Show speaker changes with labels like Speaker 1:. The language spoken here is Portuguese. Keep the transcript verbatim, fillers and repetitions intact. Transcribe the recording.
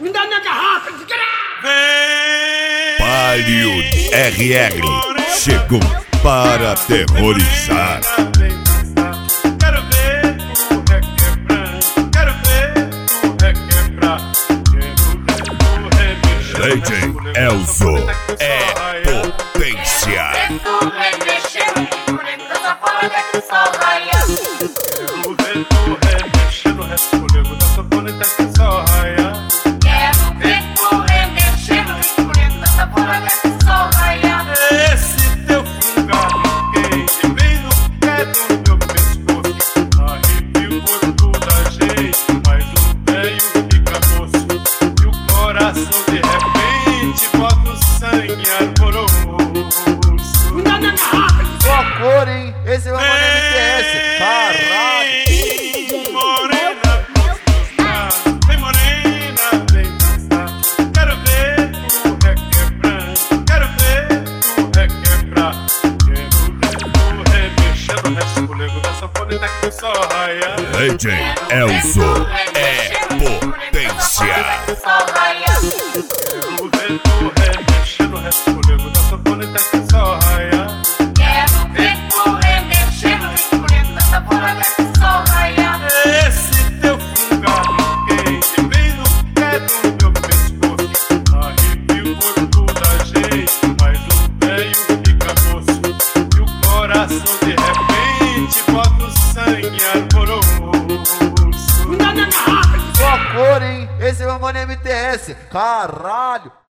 Speaker 1: Me dá minha garrafa, desgraça!
Speaker 2: Palio R R chegou para aterrorizar.
Speaker 3: Quero ver tu requebrar, quero ver tu requebrar, quero ver tu remexer.
Speaker 2: D J Elzo é potência.
Speaker 4: Tu remexendo, bonita safona que só raia.
Speaker 3: Quero ver tu remexendo, resfolego da safoneta que só raia.
Speaker 4: Quero ver tu remexendo, bonita safona que só raia.
Speaker 3: Esse teu fungado quente bem no pé do meu pescoço, arrepio o corpo da gente, mas o velho fica moço e o coração de repente bota o sangue alboroço.
Speaker 1: Me dá minha garrafa,
Speaker 5: Só cor, hein? Esse é o Mano M T S. Caralho!
Speaker 3: Vem, morena, gostosa, vem morena, vem dançar. Quero ver tu requebrar, quero ver tu requebrar, quero ver tu remexendo, resfolego da safoneta que só raia.
Speaker 2: D J Elzo é potência.
Speaker 4: Só raia.
Speaker 3: Quero ver tu remexendo, resfolego da safoneta que só raia.
Speaker 4: Quero ver tu remexendo, bonita safona que só raia.
Speaker 3: Esse teu fungado quente bem no pé do meu pescoço, arrepio o corpo da gente, mas o velho fica moço e o coração de repente bota o sangue alboroço.
Speaker 1: me dá minha garrafa.
Speaker 5: Só cor, hein? Esse é o Mano M T S. Caralho!